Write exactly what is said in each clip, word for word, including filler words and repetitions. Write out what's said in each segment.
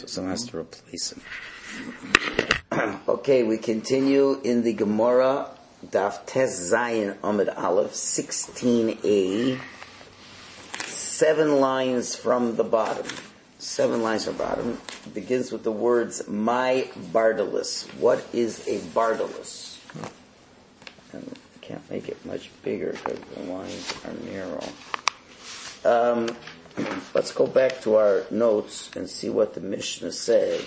So someone has to replace him. Okay, we continue in the Gemara, Daf Tes Zayin Amud Aleph, sixteen A, seven lines from the bottom. Seven lines from the bottom. It begins with the words, my bardalus. What is a bardalus? And I can't make it much bigger because the lines are narrow. Um, let's go back to our notes and see what the Mishnah said.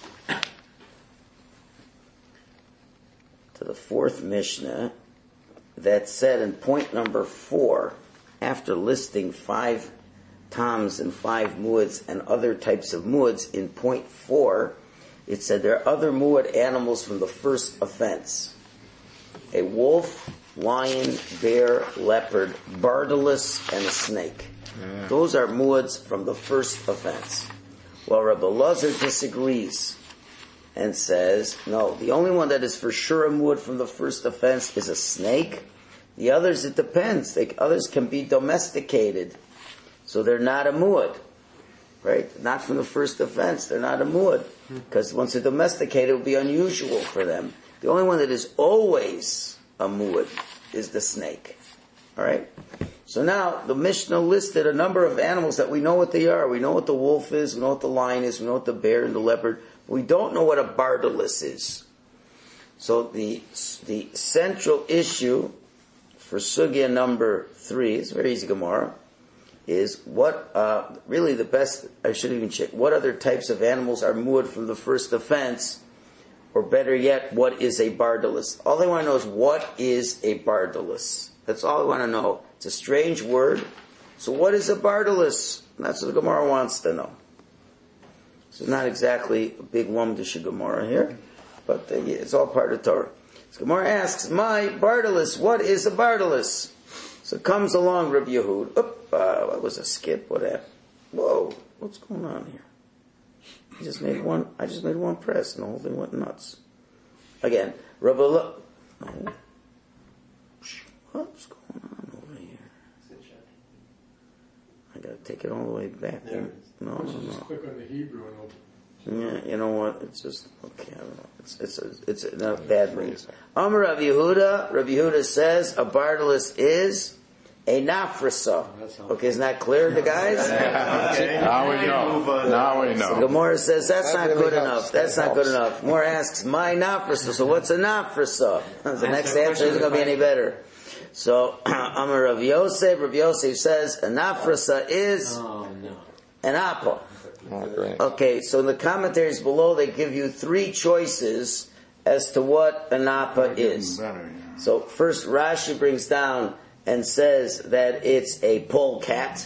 To the fourth Mishnah that said in point number four, after listing five toms and five muads and other types of muads, in point four, it said there are other muad animals from the first offense. A wolf, lion, bear, leopard, bardalus, and a snake. Yeah. Those are muads from the first offense. Well, Rabbi Lazar disagrees and says, no, the only one that is for sure a muad from the first offense is a snake. The others, it depends. They, others can be domesticated, so they're not a muad, right? Not from the first offense, they're not a muad, because once they're domesticated, it will be unusual for them. The only one that is always a muad is the snake. All right? So now, the Mishnah listed a number of animals that we know what they are. We know what the wolf is, we know what the lion is, we know what the bear and the leopard. We don't know what a bardalus is. So the the central issue for sugya number three, it's very easy Gemara, is what, uh, really the best, I should even check, what other types of animals are muad from the first offense, or better yet, what is a bardalus? All they want to know is what is a bardalus. That's all they want to know. It's a strange word. So what is a bardalus? That's what the Gemara wants to know. So it's not exactly a big Wamdisha Gemara here, but uh, yeah, it's all part of Torah. So Gemara asks, my bardalus, what is a bardalus? So comes along Rabbi Yehud. Oop, uh, that was a skip. What happened? Whoa, what's going on here? I just made one. I just made one press, and the whole thing went nuts. Again, Rabbi. Lo- no. What's going on over here? I got to take it all the way back. Yeah. No, no, no. Just click on the Hebrew and open. Yeah, you know what? It's just okay. I don't know. It's it's a, it's a, not bad news. Amar Rav Yehuda. Rav Yehuda says a bardalus is a nafrasa. Okay, isn't that clear to guys? Okay. Now we know. Now we know. So Gemara says that's That not really good helps. enough. That's That not helps. good enough. Gemara asks, my nafrasa. So what's a nafrasa? The next answer isn't going to be any better. So Amar Rav Yosef. Rav Yosef says a nafrasa is Oh, no. an apple. Oh, great. Okay, so in the commentaries below, they give you three choices as to what an appa is. Better, yeah. So first, Rashi brings down and says that it's a polecat.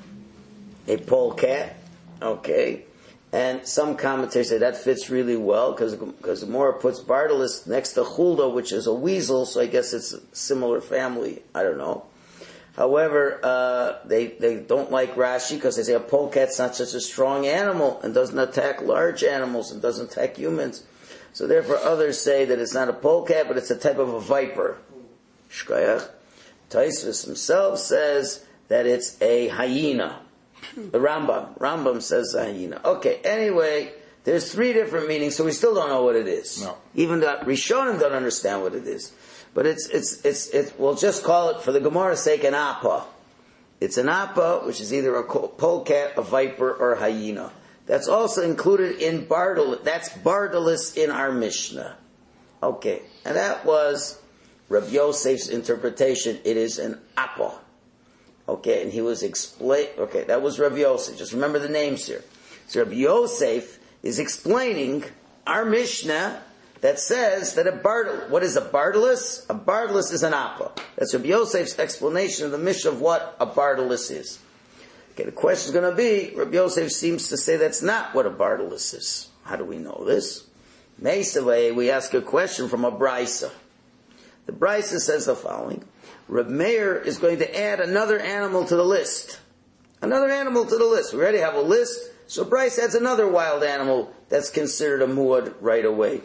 A polecat. Okay. And some commentators say that fits really well because because Gemara puts bardalus next to chulda, which is a weasel, so I guess it's a similar family. I don't know. However, uh, they, they don't like Rashi because they say a polecat's not such a strong animal and doesn't attack large animals and doesn't attack humans. So therefore others say that it's not a polecat, but it's a type of a viper. Shkoyach. Taisvus himself says that it's a hyena. The Rambam. Rambam says a hyena. Okay, anyway, there's three different meanings, so we still don't know what it is. No. Even the Rishonim don't understand what it is. But it's, it's, it's, it's, we'll just call it, for the Gemara's sake, an appa. It's an appa, which is either a polecat, a viper, or a hyena. That's also included in bardalus. That's bardalus in our Mishnah. Okay. And that was Rav Yosef's interpretation. It is an appa. Okay. And he was explain, okay, that was Rav Yosef. Just remember the names here. So Rav Yosef is explaining our Mishnah that says that a bardalus, what is a bardalus? A bardalus is an appa. That's Rabbi Yosef's explanation of the Mishnah of what a bardalus is. Okay, the question is going to be, Rabbi Yosef seems to say that's not what a bardalus is. How do we know this? Meisaveh, we ask a question from a brisa. The brisa says the following: Reb Meir is going to add another animal to the list. Another animal to the list. We already have a list, so Bryce adds another wild animal that's considered a muad right away.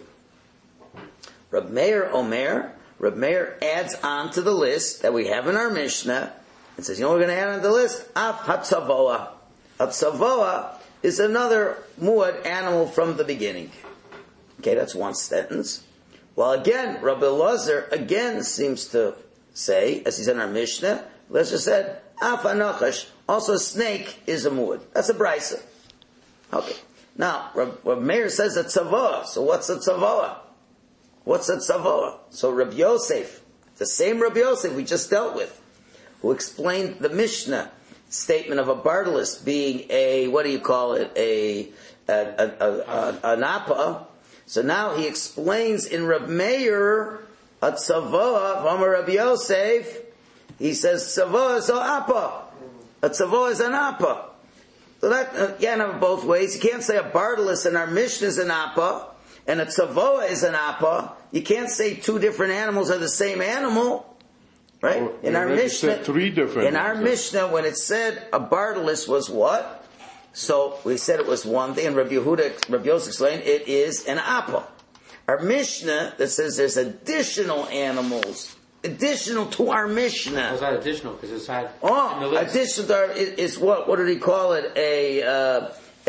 Reb Meir Omer, Reb Meir adds on to the list that we have in our Mishnah, and says, you know what we're going to add on the list? Af hatzavoa. Hatzavoa is another muad animal from the beginning. Okay, that's one sentence. Well, again, Rabbi Elazar again seems to say, as he's in our Mishnah, let's just said, Af Anachash, also snake is a muad. That's a brisa. Okay. Now, Rabbi Meir says a tzavoah. So what's a tzavoah? What's a tzavoah? So Rabbi Yosef, the same Rabbi Yosef we just dealt with, who explained the Mishnah statement of a bardalis being a, what do you call it, a, a, a, a, a an appa. So now he explains in Rabbi Meir, a tzavoah, from Rabbi Yosef, he says tzavoah is a appa. A tzavoah is an appa. So that, uh, you can't have it both ways. You can't say a bardalis in our Mishnah is an appa, and a tzavoah is an appa. You can't say two different animals are the same animal. Right? Oh, in our Mishnah, three different in our Mishnah, when it said a bardalis was what? So we said it was one thing, and Rabbi Yehuda, Rabbi Yosef explained it is an appa. Our Mishnah that says there's additional animals, additional to our Mishnah. How's that additional? Because it's had oh, in the list. Additional to our, is, is what? What did he call it? A uh,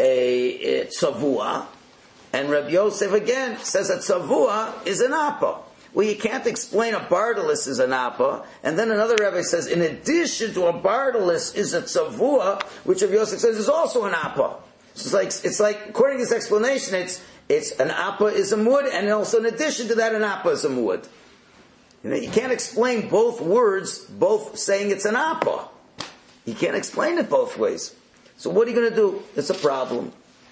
a, a tzavua. And Rabbi Yosef again says that tzavua is an appa. Well, you can't explain a bardalis is an appa, and then another rabbi says, in addition to a bardalis is a tzavua, which Rabbi Yosef says is also an appa. So it's like, it's like, according to this explanation, it's, it's an appa is a muad, and also in addition to that, an appa is a muad. You know, you can't explain both words, both saying it's an appa. You can't explain it both ways. So what are you going to do? It's a problem.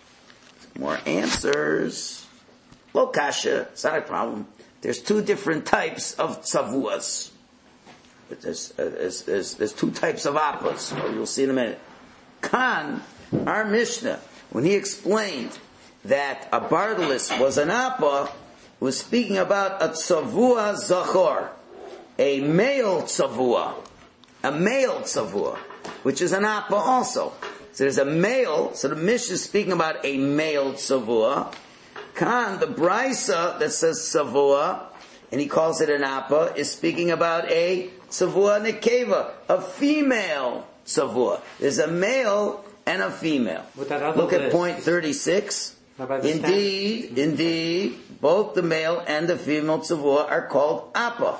More answers. Lo kasha, it's not a problem. There's two different types of tzavuas. There's, uh, there's, there's, there's two types of appas. You'll see in a minute. Khan, our Mishnah, when he explained that a bardalis was an appa, was speaking about a tzavua zachor, a male tzavua, a male tzavua, which is an appa also. So there's a male, so the Mishnah is speaking about a male tzavua. Khan, the brisa that says tzavua, and he calls it an appa, is speaking about a tzavua nekeva, a female tzavua. There's a male and a female. Look at list. Point thirty-six. Indeed, stand? indeed, both the male and the female tzavua are called appa.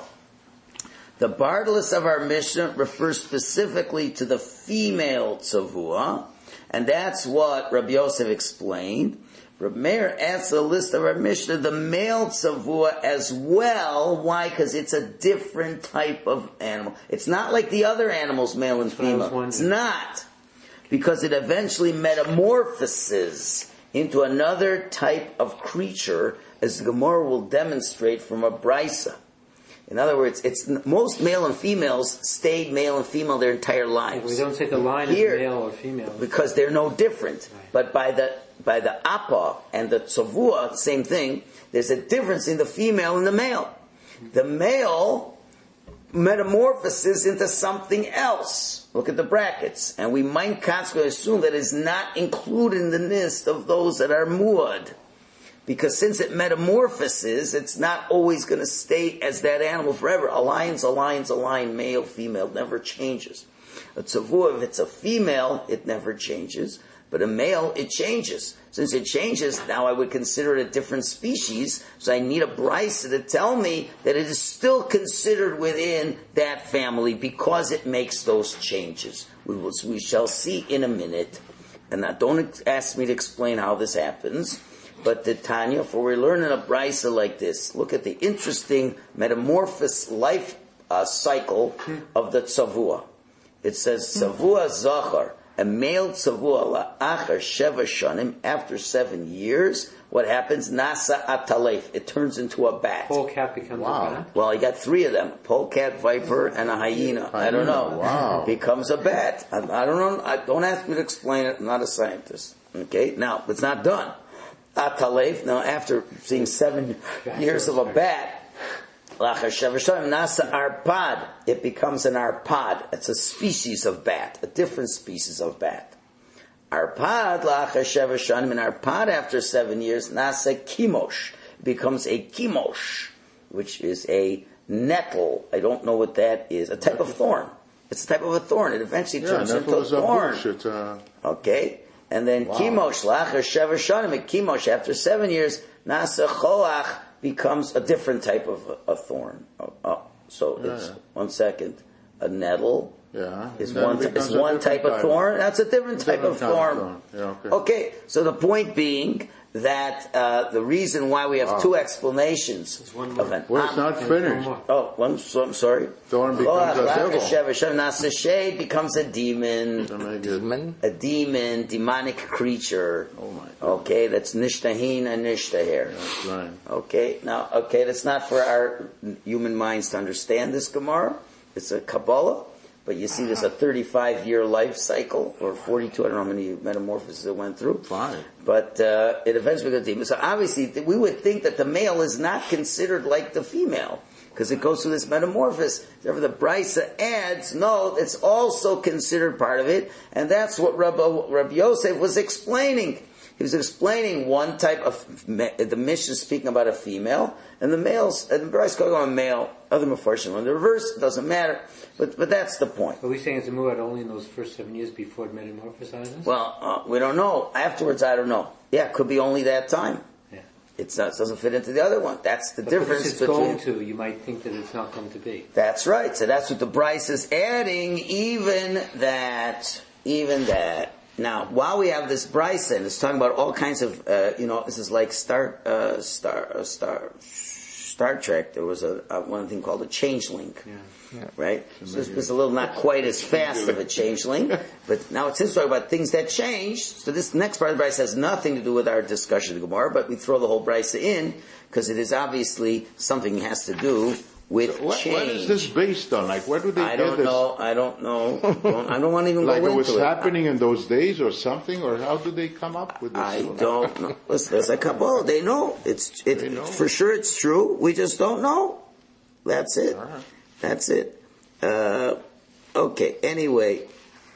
The bardalis of our Mishnah refers specifically to the female tzavua, and that's what Rabbi Yosef explained. Rabbi Meir adds to the list of our Mishnah the male tzavua as well. Why? Because it's a different type of animal. It's not like the other animals, male and female. It's not. Because it eventually metamorphoses into another type of creature, as the Gemara will demonstrate from a brisa. In other words, it's most male and females stayed male and female their entire lives. We don't take a line Here, as male or female. Because they're no different. Right. But by the by the appa and the tzavua, same thing, there's a difference in the female and the male. The male metamorphoses into something else. Look at the brackets. And we might consequently assume that it's not included in the list of those that are muad. Because since it metamorphoses, it's not always going to stay as that animal forever. A lion's a lion's a lion, male, female, never changes. A tzavua, if it's a female, it never changes. But a male, it changes. Since it changes, now I would consider it a different species, so I need a brisa to tell me that it is still considered within that family because it makes those changes. We, will, we shall see in a minute. And now don't ask me to explain how this happens. But the Tanya, for we're learning a brisa like this. Look at the interesting metamorphous life uh, cycle of the tzavua. It says, tzavua zachar, a male tzavua la'achar sheva shanim, after seven years, what happens? Nasa atalef. It turns into a bat. Polecat becomes wow. a bat? Well, you got three of them. Polecat, viper, and a hyena. hyena. I don't know. Wow. Becomes a bat. I, I don't know. I, don't ask me to explain it. I'm not a scientist. Okay? Now, it's not done. Atalef, now after seeing seven years of a bat, nasa arpad, it becomes an arpad. It's a species of bat, a different species of bat. Arpad, lachashavashanim, and arpad after seven years, nasa kimosh, becomes a kimosh, which is a nettle. I don't know what that is. A type of thorn. It's a type of a thorn. It eventually yeah, turns into a thorn. A uh... Okay? And then Wow. Kimosh, Lacher Shever Shanim, Kimosh, after seven years, Nasa Choach becomes a different type of a thorn. Oh, oh. So Yeah, it's, yeah. one second, a nettle Yeah. is Then one, it becomes is a one different type of thorn. That's a different type Different of type of thorn. thorn. Yeah, okay. Okay, so the point being that uh, the reason why we have Wow. two explanations one more. of an Well, it's not There's finished. one more. oh, one, so, I'm sorry. Thorn becomes a devil. Nasa becomes a demon. To make it- Demon? A demon, demonic creature. Oh my God. Okay, that's nishtahin and nishtaher. That's right. Okay, now, okay, that's not for our human minds to understand this Gemara. It's a Kabbalah, but you see there's a thirty-five year life cycle, or forty-two, I don't know how many metamorphoses it went through. Fine. But uh, it eventually becomes a demon. So obviously, th- we would think that the male is not considered like the female, because it goes through this metamorphosis. Therefore, the Brisa adds, no, it's also considered part of it, and that's what Rabbi, Rabbi Yosef was explaining. He was explaining one type of, the Mishnah is speaking about a female, and the males, and the Brisa going on a male, other Mefarshim on the reverse, it doesn't matter, but but that's the point. Are we saying it's a muad only in those first seven years before it metamorphosizes? Well, uh, we don't know. Afterwards, I don't know. Yeah, it could be only that time. Yeah. It's not, it doesn't fit into the other one. That's the But difference because it's between... going to, you might think that it's not going to be. That's right. So that's what the Bryce is adding, even that, even that. Now, while we have this Bryce, and it's talking about all kinds of, uh, you know, this is like Star, uh, Star, uh, Star, Star Trek. There was a, a one thing called a changeling, Yeah. right? So this was a little not quite as fast of a changeling, but now it's talking about things that change. So this next part of the Bryce has nothing to do with our discussion of the Gemara, but we throw the whole Bryce in because it is obviously something has to do with What, change. what is this based on? Like, where do they I get don't this? know. I don't know. Don't, I don't want to even Like go it into was it. happening in those days or something? Or how do they come up with this? I don't know. Listen, there's a couple. They know it's it They know. for sure. It's true. We just don't know. That's it. All right. That's it. Uh, okay. Anyway,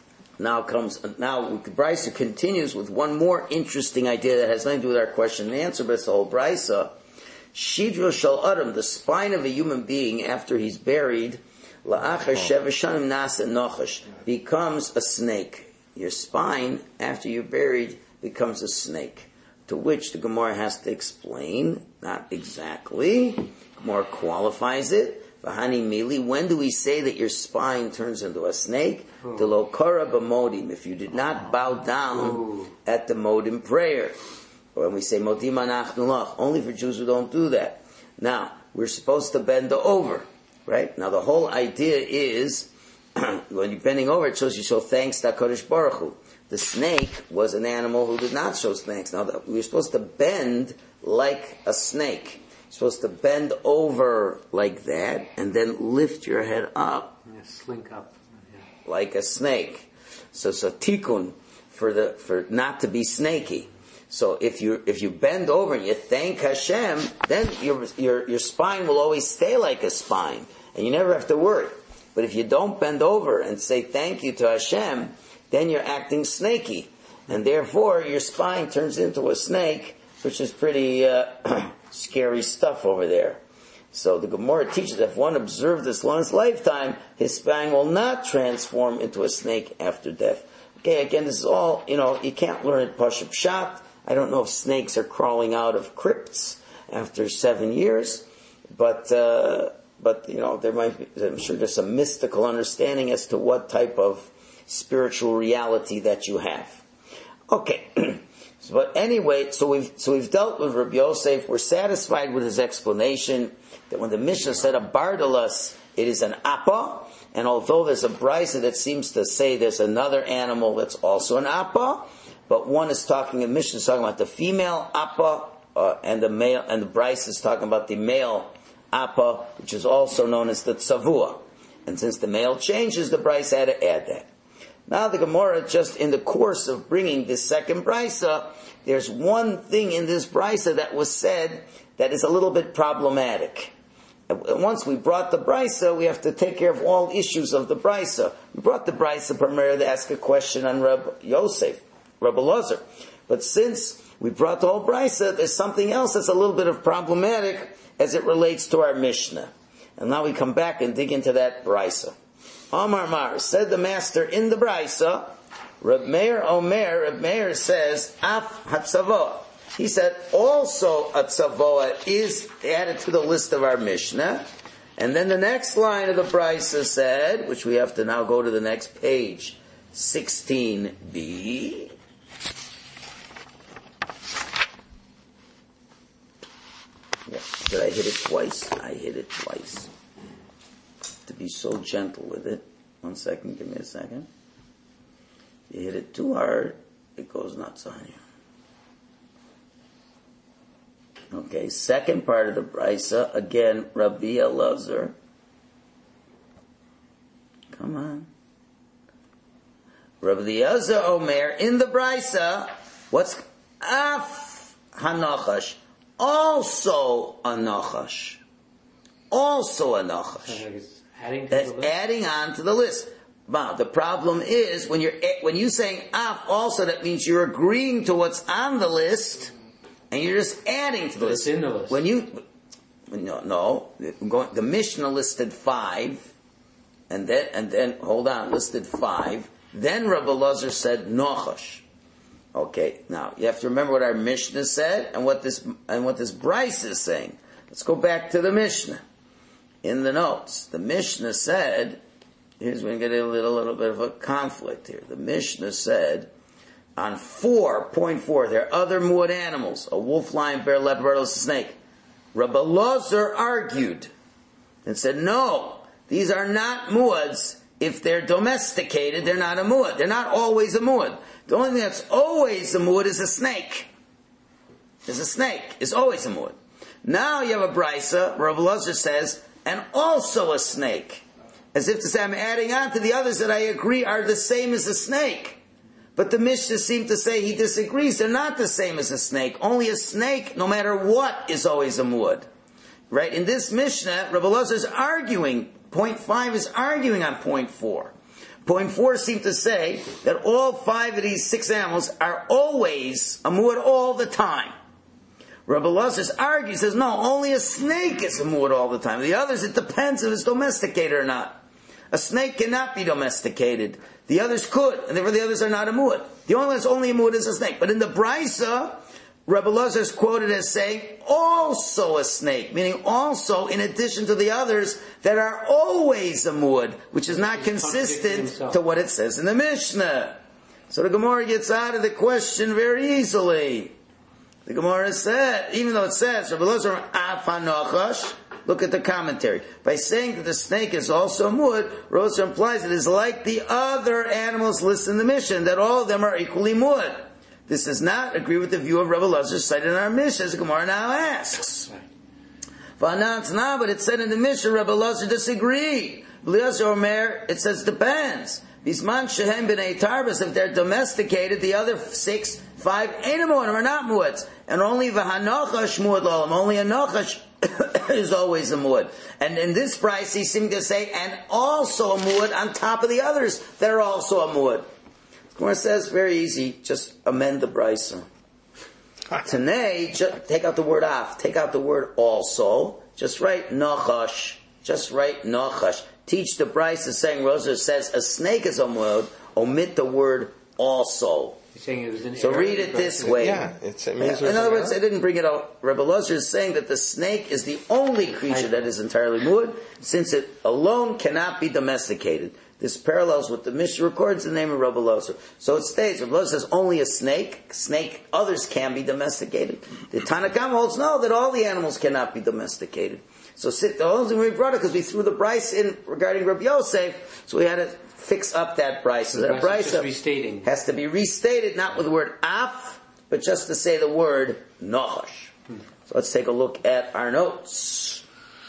now comes now Brisa continues with one more interesting idea that has nothing to do with our question and answer, but it's the whole Brisa. Shidro shal adam, the spine of a human being after he's buried, la'achar sheva shanim nasa nochash, becomes a snake. Your spine, after you're buried, becomes a snake. To which the Gemara has to explain, not exactly. Gemara qualifies it. V'hani mili, when do we say that your spine turns into a snake? The lokara b'modim, if you did not bow down at the modim prayer. When we say modim anachnu lach, only for Jews who don't do that. Now, we're supposed to bend over, right? Now the whole idea is, when you're bending over, it shows you show thanks to HaKadosh Baruch Hu. The snake was an animal who did not show thanks. Now, we're supposed to bend like a snake. You're supposed to bend over like that, and then lift your head up Yeah, slink up. Yeah. like a snake. So, so tikkun for the for not to be snaky. So if you if you bend over and you thank Hashem, then your your your spine will always stay like a spine, and you never have to worry. But if you don't bend over and say thank you to Hashem, then you're acting snaky, and therefore your spine turns into a snake, which is pretty uh, scary stuff over there. So the Gemara teaches that if one observed this long his lifetime, his spine will not transform into a snake after death. Okay, again, this is all, you know, you can't learn it Pashup Pshat. I don't know if snakes are crawling out of crypts after seven years, but, uh, but, you know, there might be, I'm sure there's some mystical understanding as to what type of spiritual reality that you have. Okay. So, but anyway, so we've, so we've dealt with Rabbi Yosef. We're satisfied with his explanation that when the Mishnah said a bardalas, it is an appa, and although there's a brisa that seems to say there's another animal that's also an appa, but one is talking, the Mishnah is talking about the female appa, uh, and the male, and the brisa is talking about the male appa, which is also known as the tzavua. And since the male changes, the brisa had to add that. Now the Gemara, just in the course of bringing this second brisa, there's one thing in this brisa that was said that is a little bit problematic. Once we brought the brisa, we have to take care of all issues of the brisa. We brought the brisa primarily to ask a question on Reb Yosef, Reb Elazar. But since we brought the whole brisa, there's something else that's a little bit of problematic as it relates to our Mishnah. And now we come back and dig into that brisa. Amar Mar, said the master in the brisa, Reb Meir Omer, Reb Meir says, Af Hatzavoa. He said, also a tzavoa is added to the list of our Mishnah. And then the next line of the Brisa said, which we have to now go to the next page, sixteen b. Yeah. Did I hit it twice? I hit it twice. To be so gentle with it. One second, give me a second. You hit it too hard, it goes nuts on you. Okay, second part of the Brisa, again, Rabbi Elazar. Come on. Rabbi Elazar Omer, in the Brisa, what's Af Hanachash? Also a Nachash. Also a Nachash. Adding to That's the list. adding on to the list. But the problem is, when you're, when you're saying Af also, that means you're agreeing to what's on the list, and you're just adding to the But list. it's in the list. When you, no, no, going, the Mishnah listed five, and then, and then, hold on, listed five. Then Rabbi Elazar said Nachash. Okay, now you have to remember what our Mishnah said and what this and what this Bryce is saying. Let's go back to the Mishnah. In the notes, the Mishnah said, here's when we get a little, little bit of a conflict here. The Mishnah said, on four point four, there are other muad animals, a wolf, lion, bear, leopard, a snake. Rabbi Elazar argued and said, no, these are not muads. If they're domesticated, they're not a muad. They're not always a muad. The only thing that's always a muad is a snake. Is a snake. It's always a muad. Now you have a brisa, Rabbi Elazar says, and also a snake. As if to say, I'm adding on to the others that I agree are the same as a snake. But the Mishnah seemed to say he disagrees. They're not the same as a snake. Only a snake, no matter what, is always a muad. Right? In this Mishnah, Rabbi Elazar is arguing. Point five is arguing on point four. Point four seemed to say that all five of these six animals are always a muad all the time. Rabbi Elazar argues, says, no, only a snake is a muad all the time. The others, it depends if it's domesticated or not. A snake cannot be domesticated. The others could, and therefore the others are not a muad. The only one that's only a muad is a snake. But in the Brisa, Rabbi Elazar is quoted as saying, also a snake, meaning also in addition to the others that are always a muad, which is not consistent to what it says in the Mishnah. So the Gemara gets out of the question very easily. The Gemara said, even though it says, Rabbi Elazar Af Hanachash, look at the commentary. By saying that the snake is also a muad, Rabbi Elazar implies it is like the other animals listed in the Mishnah, that all of them are equally muad. This does not agree with the view of Rabbi Elazar cited in our Mishnah, as the Gemara now asks. But it said in the Mishnah, Rabbi Elazar disagreed. Elazar Omer, it says depends. Bisman shehem b'nei tarbas, if they're domesticated, the other six, five, ain't a muad, are not muads. And only v'hanachash muad l'olam, only a nachash is always a muad. And in this price, he seemed to say, and also a muad on top of the others that are also a muad. Gemara says, very easy, just amend the brisa. Tanei, just take out the word af, take out the word also, just write nachash, just write nachash. Teach the brisa saying, Rosa says, a snake is a muad, omit the word also. You're saying it was an So error read it this way. Yeah, it's, it means In other words, I didn't bring it out. Rabbi Elazar is saying that the snake is the only creature that is entirely muad, since it alone cannot be domesticated. This parallels what the Mishnah records in the name of Rabbi Elazar. So it states, Rabbi Elazar says only a snake, snake, others can be domesticated. The Tanna Kamma holds no, that all the animals cannot be domesticated. So the only reason we brought it, because we threw the Bryce in regarding Rabbi Yosef, so we had to fix up that Bryce. So that Bryce restating. has to be restated, not with the word af, but just to say the word nachash. Hmm. So let's take a look at our notes.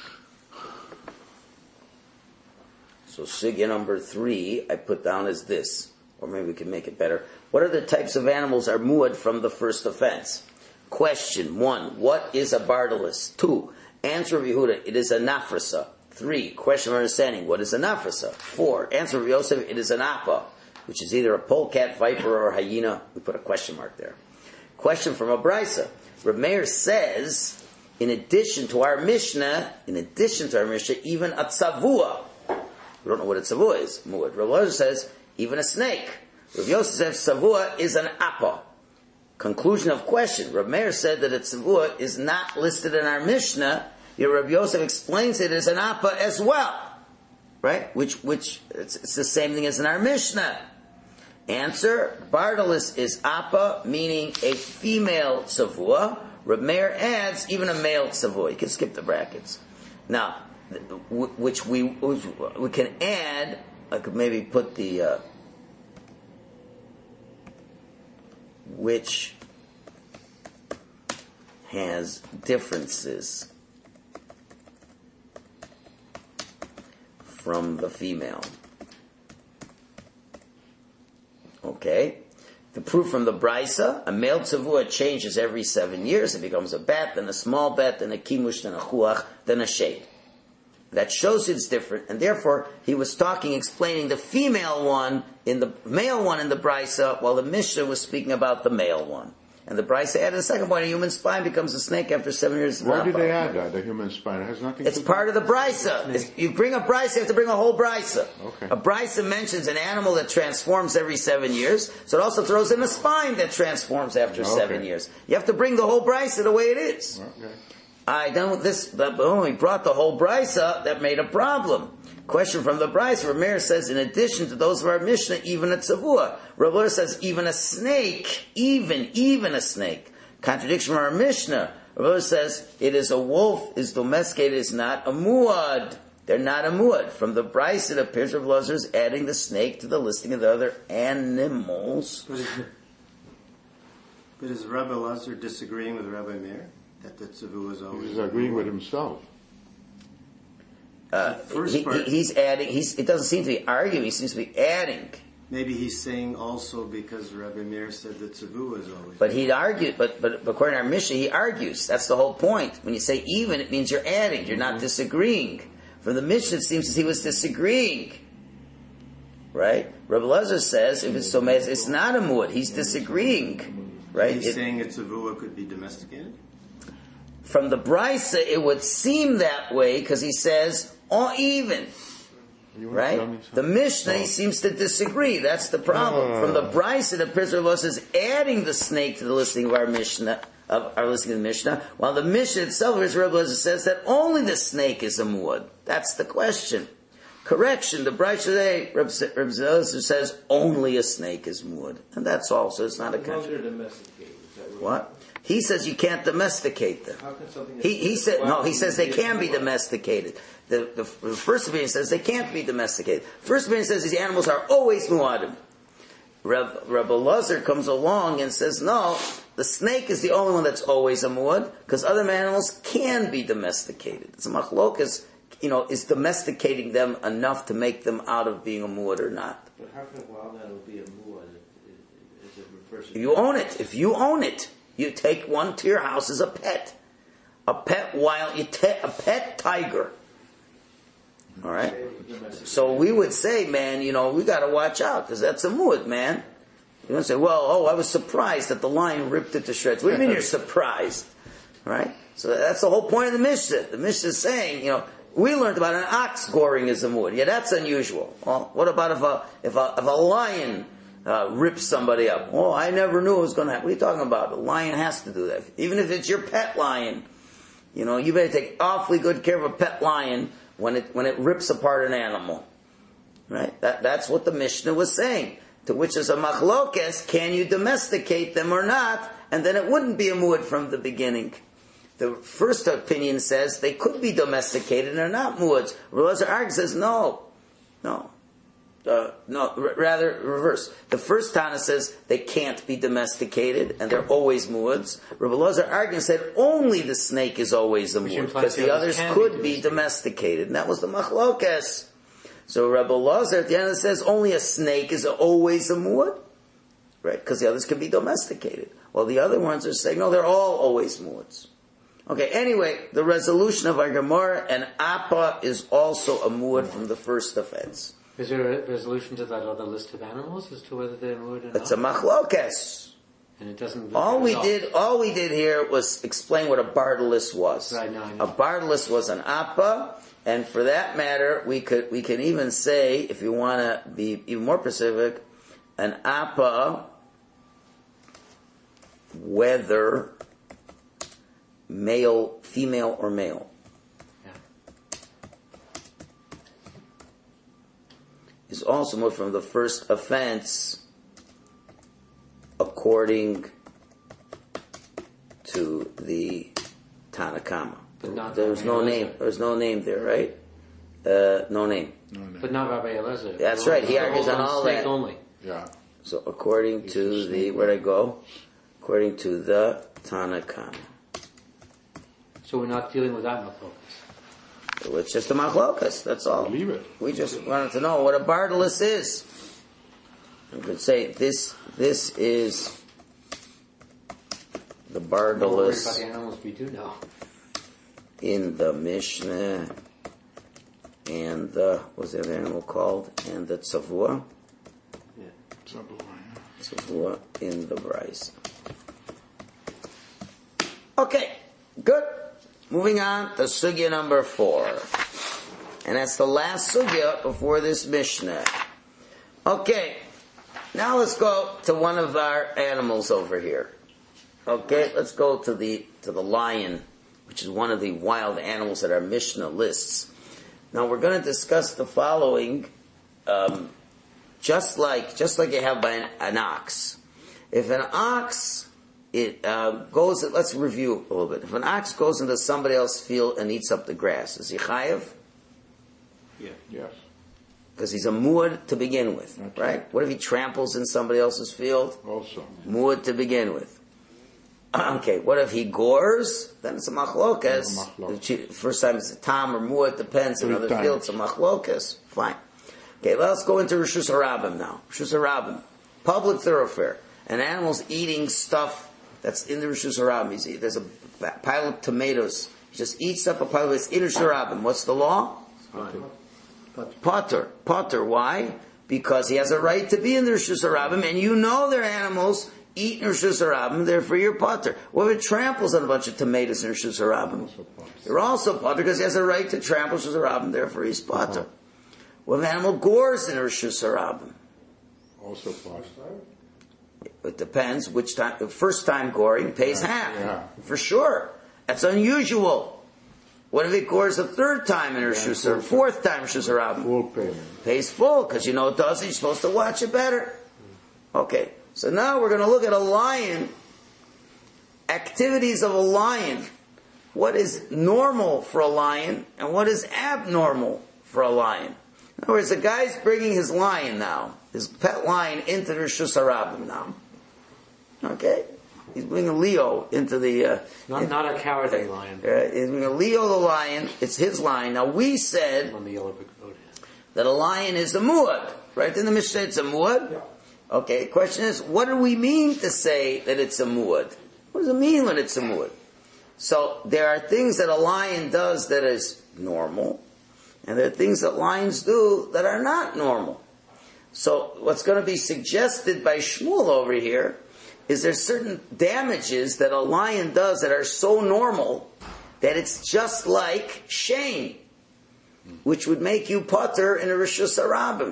So sugya number three, I put down as this, or maybe we can make it better. What other types of animals are muad from the first offense? Question one, what is a bardalis? Two, answer of Yehuda, it is a nafrasa. Three, question of understanding, what is a nafrasa? Four, answer of Yosef, it is an appa, which is either a polecat, viper, or a hyena. We put a question mark there. Question from a brisa. Reb Meir says, in addition to our Mishnah, in addition to our Mishnah, even a tzavua. We don't know what a tzavua is. Muad. Rabbi Elazar says, even a snake. Rav Yosef says savua is an appa. Conclusion of question. Rav Meir said that a tzavua is not listed in our Mishnah. Your Rav Yosef explains it as an appa as well, right? Which, which it's, it's the same thing as in our Mishnah. Answer: Bardalis is appa, meaning a female tzavua. Rav Meir adds even a male tzavua. You can skip the brackets. Now, which we which we can add. I could maybe put the. Uh, which has differences from the female. Okay? The proof from the Brisa, a male tzavua changes every seven years. It becomes a bat, then a small bat, then a kimush, then a chuach, then a shade. That shows it's different, and therefore he was talking, explaining the female one in the male one in the Brisa, while the Mishnah was speaking about the male one. And the Brisa added a second point: a human spine becomes a snake after seven years. Why did they add that? The human spine, it has nothing. It's to part do. of the Brisa. It's, you bring a Brisa, you have to bring a whole Brisa. Okay. A Brisa mentions an animal that transforms every seven years, so it also throws in a spine that transforms after Okay. seven years. You have to bring the whole Brisa the way it is. Okay. I done with this, but when we brought the whole Brisa, that made a problem. Question from the Brisa, Rav Meir says, in addition to those of our Mishnah, even a tzavua. Rav Meir says, even a snake, even, even a snake. Contradiction from our Mishnah. Rav Meir says, it is a wolf, is domesticated, is not a muad. They're not a muad. From the Brisa, it appears Rav Meir is adding the snake to the listing of the other animals. But is, but is Rabbi Lazar disagreeing with Rabbi Meir? That the tzavua is always... He's agreeing with himself. Uh, first he, part- he, he's adding, he's, it doesn't seem to be arguing, he seems to be adding. Maybe he's saying also because Rabbi Meir said that tzavua is always... But he'd argue, but, but, but according to our Mishnah, he argues. That's the whole point. When you say even, it means you're adding, you're not disagreeing. From the Mishnah, it seems as he was disagreeing. Right? Rabbi Lazar says, if it's Tomei, it's not a muad, he's disagreeing. Right? He's It- saying a tzavua could be domesticated? from the Brisa, it would seem that way, because he says, or even. You wanna tell me Right? The something? Mishnah he seems to disagree. That's the problem. No. From the Brisa, the Prince of us is adding the snake to the listing of our Mishnah, of our listing of the Mishnah, while the Mishnah itself, as Rebbe says, that only the snake is a muad. That's the question. Correction, the Brisa today, Rebbe says only a snake is muad. And that's all, so it's not a contradiction. What? He says you can't domesticate them. How can something He, he said, no, he says they can be domesticated. The, the, the first opinion says they can't be domesticated. First opinion says these animals are always muadim. Reb, Rebbe Lazar comes along and says, no, the snake is the only one that's always a muad, because other animals can be domesticated. It's a machlokas, you know, is domesticating them enough to make them out of being a muad or not. But how can a wild animal be a muad if it refers to... If you own it, if you own it, you take one to your house as a pet. A pet wild, you take a pet tiger. Alright? So we would say, man, you know, we gotta watch out, because that's a muad, man. You don't say, well, oh, I was surprised that the lion ripped it to shreds. What do you mean you're surprised? Alright? So that's the whole point of the Mishnah. The Mishnah is saying, you know, we learned about an ox goring as a muad. Yeah, that's unusual. Well, what about if a, if a, if a lion Uh, rip somebody up? Oh, I never knew it was going to happen. What are you talking about? The lion has to do that. Even if it's your pet lion, you know, you better take awfully good care of a pet lion when it when it rips apart an animal. Right? That that's what the Mishnah was saying. To which is a machlokes, can you domesticate them or not? And then it wouldn't be a muad from the beginning. The first opinion says they could be domesticated and they're not muads. Rabbi Arg says no. No. Uh, no, r- rather reverse. The first Tana says they can't be domesticated and they're always muads. Rabbi Lazar Argan said only the snake is always a Which muad, implies because the the others others can could be be domesticated, and that was the machlokes. So Rabbi Lazar at the end says only a snake is always a muad, right? Because the others can be domesticated. While the other ones are saying no, they're all always muads. Okay, anyway, the resolution of our Gemara, and Appa is also a muad from the first offense. Is there a resolution to that other list of animals as to whether they're muad or not? It's a machlokes. And it doesn't... All we at did, all we did here was explain what a bardalis was. Right, no, I know. A bardalis was an appa, and for that matter, we could we can even say, if you want to be even more specific, an appa, whether male, female, or male, Yeah. is also moved from the first offense according to the Tanakama. But not There's no Rabbi name. Elazar. There's no name there, right? Uh, no name. No, no. But not Rabbi Elazar. That's They're right, he all- argues they're on all snake that. only. Yeah. So according It's to a the, snake. where'd I go? According to the Tanakama. So we're not dealing with that machlokas. It's just a machlokas, that's all. Leave it. We just wanted to know what a bardalis is. We could say this, this is the Don't worry about bardalis the animals we do know. in the Mishnah and the, what's that animal called? And the tzavua. Yeah. Tzavua in the Brisa. Okay, good. Moving on to sugya number four. And that's the last sugya before this Mishnah. Okay, now let's go to one of our animals over here. Okay, let's go to the to the lion, which is one of the wild animals that our Mishnah lists. Now we're going to discuss the following, um, just like just like you have by an, an ox. If an ox it uh, goes, let's review a little bit. If an ox goes into somebody else's field and eats up the grass, is he chayav? Yeah. Yes. Because he's a muad to begin with, That's right? right. What if he tramples in somebody else's field? Also. Muad to begin with. Okay, what if he gores? Then it's a machlokas. Yeah, machlokas. First time it's a tam or muad, depends. Three Another times. field, it's a machlokas. Fine. Okay, let's go into Rishus Harabim now. Rishus Harabim. Public thoroughfare. An animal's eating stuff that's in the Rishus Harabim. He's eat- There's a pile of tomatoes. He just eats up a pile of it's in Rishus Harabim. What's the law? Fine. Potter. Potter. Why? Because he has a right to be in the Rishus Harabim, and you know their animals eat in Rishus Harabim, therefore you're Potter. What if it tramples on a bunch of tomatoes in Rishus Harabim? Also Potter. You're also Potter because he has a right to trample Rishus Harabim, therefore he's Potter. What if an animal gores in Rishus Harabim? Also Potter. It depends which time. The first time goring pays half. yeah. For sure. That's unusual. What if it gores a third time in Rishus Harabim, fourth time in Rishus Harabim? Full payment. Pays full, because you know it doesn't. You're supposed to watch it better. Okay, so now we're going to look at a lion, activities of a lion. What is normal for a lion, and what is abnormal for a lion? In other words, the guy's bringing his lion now, his pet lion, into the Rishus Harabim now. Okay? He's bringing Leo into the... Uh, Not, in- not a cowardly lion uh, he's bringing Leo the lion. It's his lion. Now we said on the yellow brick road. that a lion is a muad, right? In the Mishnah it's a muad. Yeah. Okay, the question is, what do we mean to say that it's a muad? What does it mean when it's a muad? So there are things that a lion does that is normal, and there are things that lions do that are not normal. So what's going to be suggested by Shmuel over here is there's certain damages that a lion does that are so normal that it's just like shame, which would make you potter in a Rishus Harabim.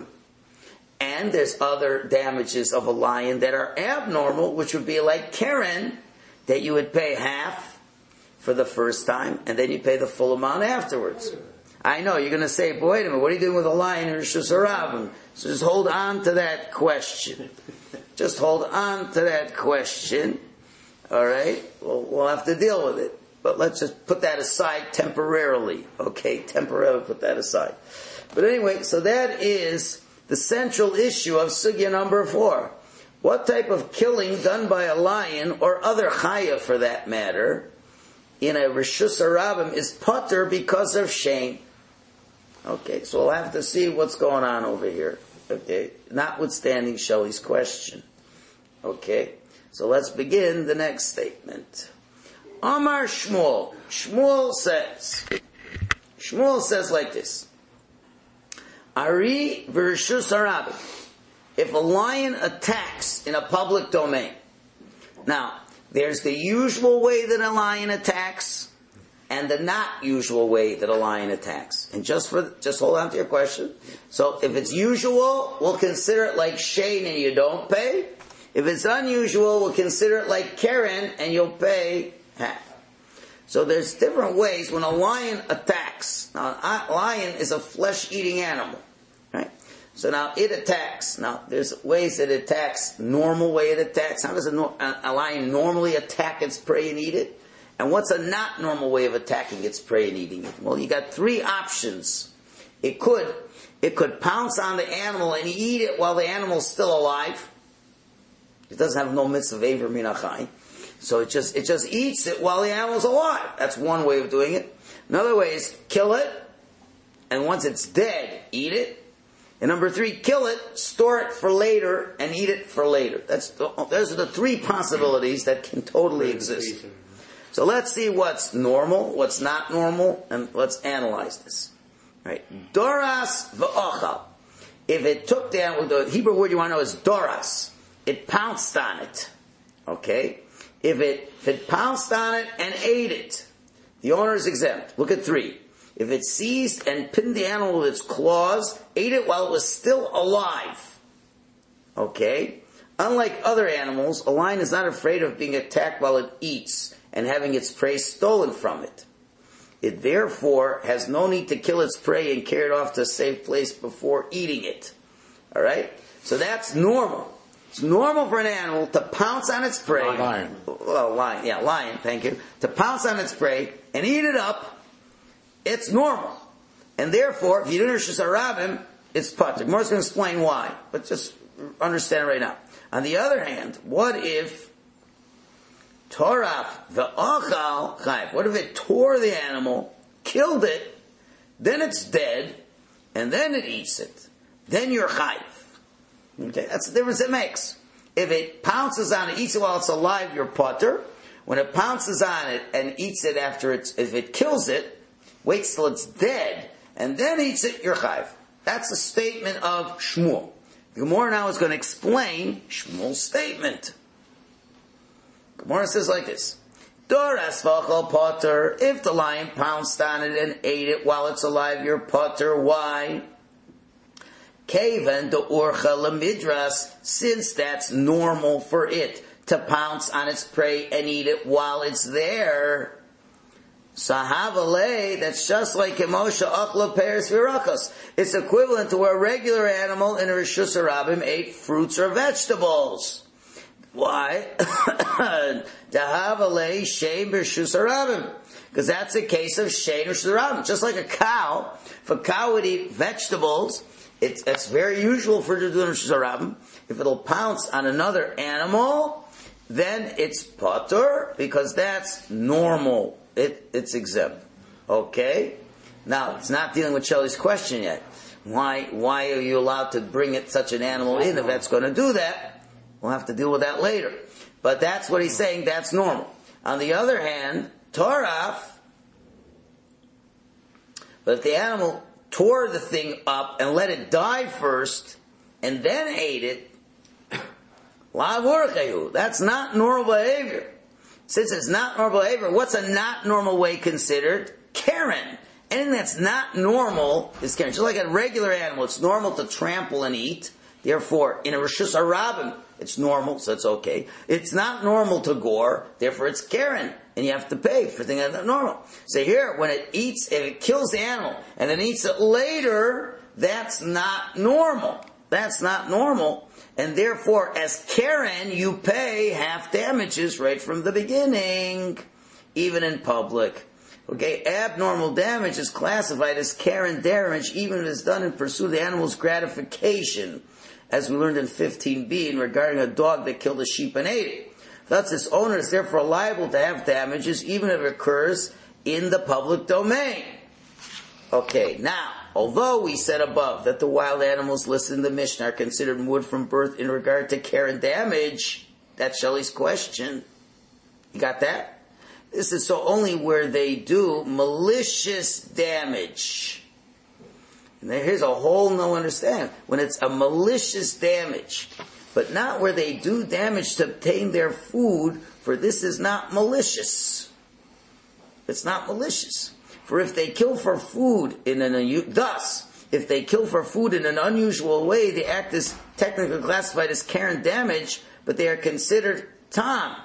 And there's other damages of a lion that are abnormal, which would be like Karen, that you would pay half for the first time, and then you pay the full amount afterwards. I know, you're going to say, but wait a minute, what are you doing with a lion in Rishus Harabim? So just hold on to that question. Just hold on to that question. Alright? We'll, we'll have to deal with it. But let's just put that aside temporarily. Okay? Temporarily put that aside. But anyway, so that is the central issue of sugya number four. What type of killing done by a lion, or other chaya for that matter, in a Rishus Harabim is potter because of shame? Okay, so we'll have to see what's going on over here. Okay, notwithstanding Shelley's question. Okay, so let's begin the next statement. Amar Shmuel. Shmuel says, Shmuel says like this. Ari v'Rishus Harabim. If a lion attacks in a public domain. Now, there's the usual way that a lion attacks, and the not usual way that a lion attacks. And just for, just hold on to your question. So if it's usual, we'll consider it like Shane and you don't pay. If it's unusual, we'll consider it like Karen and you'll pay half. So there's different ways when a lion attacks. Now, a lion is a flesh-eating animal, right? So now it attacks. Now, there's ways it attacks, normal way it attacks. How does a, a lion normally attack its prey and eat it? And what's a not normal way of attacking its prey and eating it? Well, you got three options. It could, it could pounce on the animal and eat it while the animal's still alive. It doesn't have no mitzvah aver min achai. So it just, it just eats it while the animal's alive. That's one way of doing it. Another way is kill it, and once it's dead, eat it. And number three, kill it, store it for later, and eat it for later. That's the, those are the three possibilities that can totally exist. So let's see what's normal, what's not normal, and let's analyze this. Right? Doras v'ochal. If it took the animal, the Hebrew word you want to know is doras. It pounced on it. Okay? If it, if it pounced on it and ate it, the owner is exempt. Look at three. If it seized and pinned the animal with its claws, ate it while it was still alive. Okay? Unlike other animals, a lion is not afraid of being attacked while it eats and having its prey stolen from it. It therefore has no need to kill its prey and carry it off to a safe place before eating it. Alright? So that's normal. It's normal for an animal to pounce on its prey. Lion. Well, lion, yeah, lion, thank you. To pounce on its prey and eat it up. It's normal. And therefore, if you do Rishus HaRabim, it's patur. Mor's going to explain why, but just understand it right now. On the other hand, what if Toraf v'achal chayv? What if it tore the animal, killed it, then it's dead, and then it eats it? Then you're chayv. Okay, that's the difference it makes. If it pounces on it, eats it while it's alive, you're patur. When it pounces on it and eats it after it's, if it kills it, waits till it's dead, and then eats it, you're chayv. That's a statement of Shmuel. The Gemara now is going to explain Shmuel's statement. Gemara says like this: Doras v'achal patur. If the lion pounced on it and ate it while it's alive, you're patur. Why? Kaven de urcha lemidras, since that's normal for it to pounce on its prey and eat it while it's there. Sahavale, that's just like Moshe Achla Peres Virakos. It's equivalent to where a regular animal in a Rishus HaRabim ate fruits or vegetables. Why? Dahavale Shein Rishus HaRabim. Because that's a case of Shein Rishus HaRabim. Just like a cow, if a cow would eat vegetables, it's, it's very usual for it to do in Rishus HaRabim. If it'll pounce on another animal, then it's patur, because that's normal. It, it's exempt. Okay? Now, it's not dealing with Shelley's question yet. Why, why are you allowed to bring it, such an animal in if that's going to do that? We'll have to deal with that later. But that's what he's saying, that's normal. On the other hand, Toraf, but if the animal tore the thing up and let it die first, and then ate it, la vurchayu, that's not normal behavior. Since it's not normal behavior, what's a not normal way considered? Karen. Anything that's not normal is Karen. Just like a regular animal, it's normal to trample and eat. Therefore, in a Rishus HaRabim, it's normal, so it's okay. It's not normal to gore, therefore it's Karen. And you have to pay for things that are normal. So here, when it eats, if it kills the animal, and then eats it later, that's not normal. That's not normal. And therefore, as Karen, you pay half damages right from the beginning, even in public. Okay, abnormal damage is classified as Karen damage, even if it's done in pursuit of the animal's gratification, as we learned in fifteen b in regarding a dog that killed a sheep and ate it. Thus, its owner is therefore liable to have damages, even if it occurs in the public domain. Okay, now, although we said above that the wild animals listed in the Mishnah are considered mud from birth in regard to care and damage, that's Shelley's question. You got that? This is so only where they do malicious damage. And here's a whole no understanding. When it's a malicious damage, but not where they do damage to obtain their food, for this is not malicious. It's not malicious. For if they kill for food in an unu- thus, if they kill for food in an unusual way, the act is technically classified as Karen damage, but they are considered tam.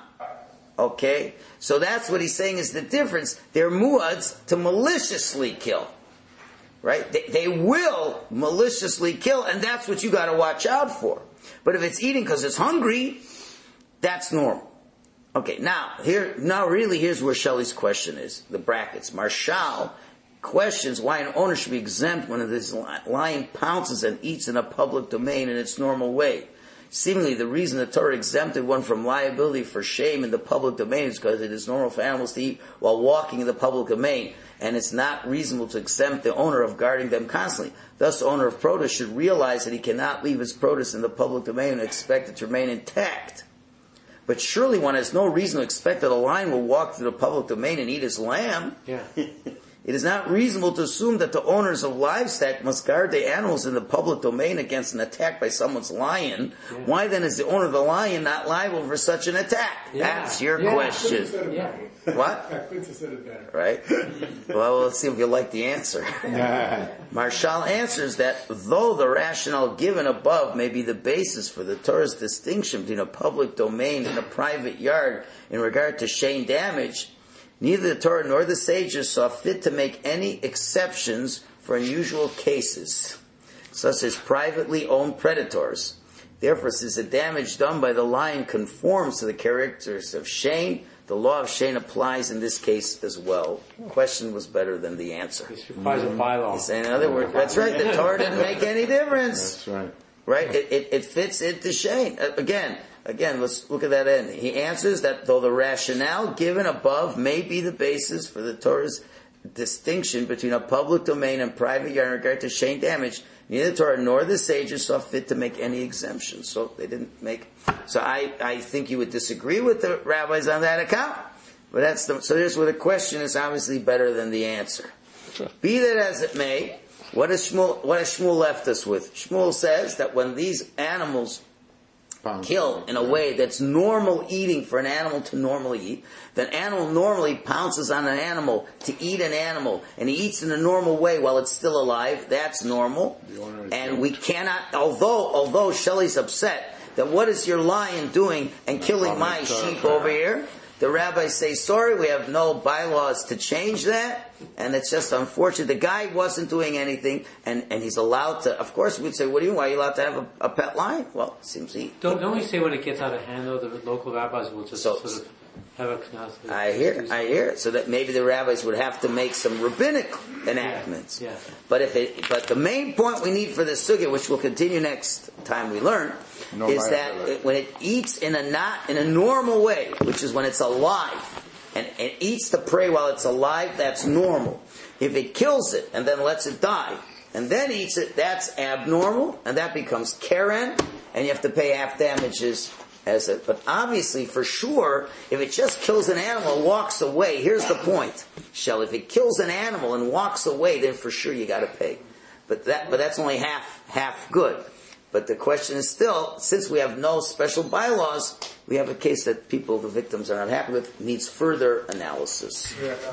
Okay? So that's what he's saying is the difference. They're muads to maliciously kill. Right? They, they will maliciously kill, and that's what you gotta watch out for. But if it's eating because it's hungry, that's normal. Okay, now, here, now really here's where Shelley's question is. The brackets. Marshall questions why an owner should be exempt when this lion pounces and eats in a public domain in its normal way. Seemingly, the reason the Torah exempted one from liability for shame in the public domain is because it is normal for animals to eat while walking in the public domain, and it's not reasonable to exempt the owner of guarding them constantly. Thus, the owner of produce should realize that he cannot leave his produce in the public domain and expect it to remain intact. But surely one has no reason to expect that a lion will walk through the public domain and eat his lamb. Yeah. It is not reasonable to assume that the owners of livestock must guard the animals in the public domain against an attack by someone's lion. Yeah. Why then is the owner of the lion not liable for such an attack? Yeah. That's your Yeah. question. Yeah. What? I couldn't have said it better. Right? Well, let's see if you like the answer. Marshall answers that though the rationale given above may be the basis for the Torah's distinction between a public domain and a private yard in regard to shame damage, neither the Torah nor the sages saw fit to make any exceptions for unusual cases, such as privately owned predators. Therefore, since the damage done by the lion conforms to the characteristics of shame, the law of shame applies in this case as well. The question was better than the answer. This requires a bylaw. He's saying, in other words, that's right, the Torah didn't make any difference. That's right. Right? It, it, it fits into shame. Uh, Again, again, let's look at that end. He answers that though the rationale given above may be the basis for the Torah's distinction between a public domain and private yard in regard to shame damage, neither the Torah nor the sages saw fit to make any exemptions. So they didn't make. So I, I think you would disagree with the rabbis on that account. But that's the, so there's where the question is obviously better than the answer. Sure. Be that as it may, what has Shmuel, what has Shmuel left us with? Shmuel says that when these animals Pounds. kill in a way that's normal eating for an animal to normally eat, then animal normally pounces on an animal to eat an animal, and he eats in a normal way while it's still alive. That's normal. And we cannot, although, although Shelley's upset that what is your lion doing and killing my sheep over here? The rabbis say, sorry, we have no bylaws to change that, and it's just unfortunate. The guy wasn't doing anything, and, and he's allowed to, of course we'd say, what do you, why are you allowed to have a, a pet lion? Well, it seems he... Don't, don't we say when it gets out of hand, though, the local rabbis will just So- sort of have a knas? I hear, I hear it. So that maybe the rabbis would have to make some rabbinic enactments. Yeah, yeah. But if it, but the main point we need for this sugya, which will continue next time we learn, No is that liability. it, when it eats in a not in a normal way, which is when it's alive, and it eats the prey while it's alive, that's normal. If it kills it and then lets it die, and then eats it, that's abnormal, and that becomes keren, and you have to pay half damages as it. But obviously, for sure, if it just kills an animal and walks away, here's the point, Shell. If it kills an animal and walks away, then for sure you got to pay. But that, but that's only half half good. But the question is still, since we have no special bylaws, we have a case that people, the victims, are not happy with, needs further analysis. Yeah.